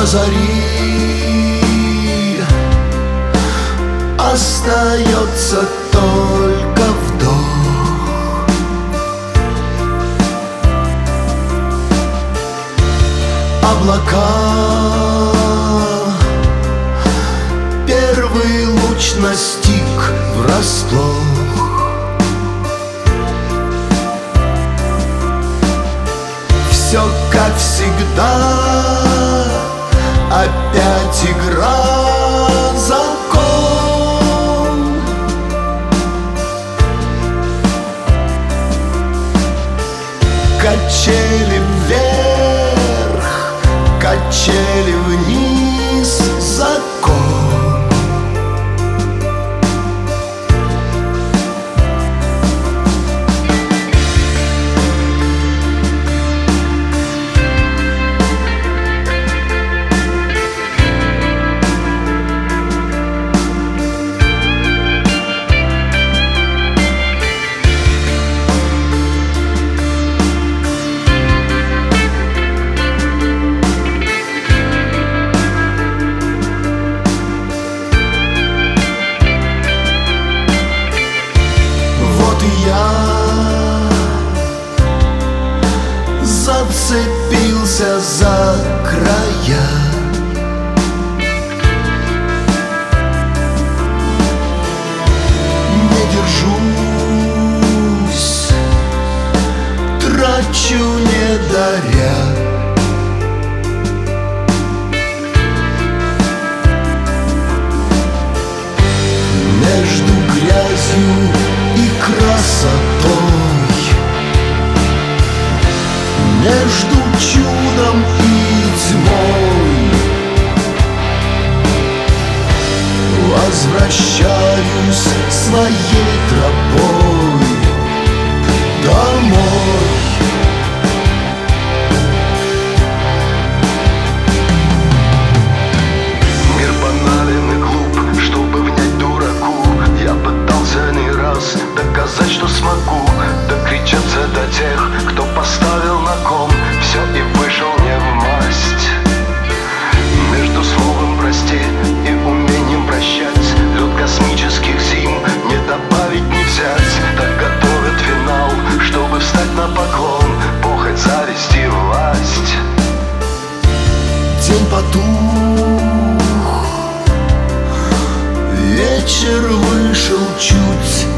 зари остается только вдох. Облака, первый луч настиг врасплох. Все как всегда, опять игра, закон. Качели вверх, качели вниз, закон. Зацепился за края. Не держусь, трачу не даря. Между грязью и красотой, между чудом и тьмой возвращаюсь своей тропой домой. Мир банален и глуп, чтобы внять дураку. Я пытался не раз доказать, что смогу докричаться до тех, кто поставил на кон все и вышел не в масть. Между словом «прости» и умением прощать лед космических зим не добавить, не взять. Так готовят финал, чтобы встать на поклон, похоть, зависть и власть. День потух, вечер вышел чуть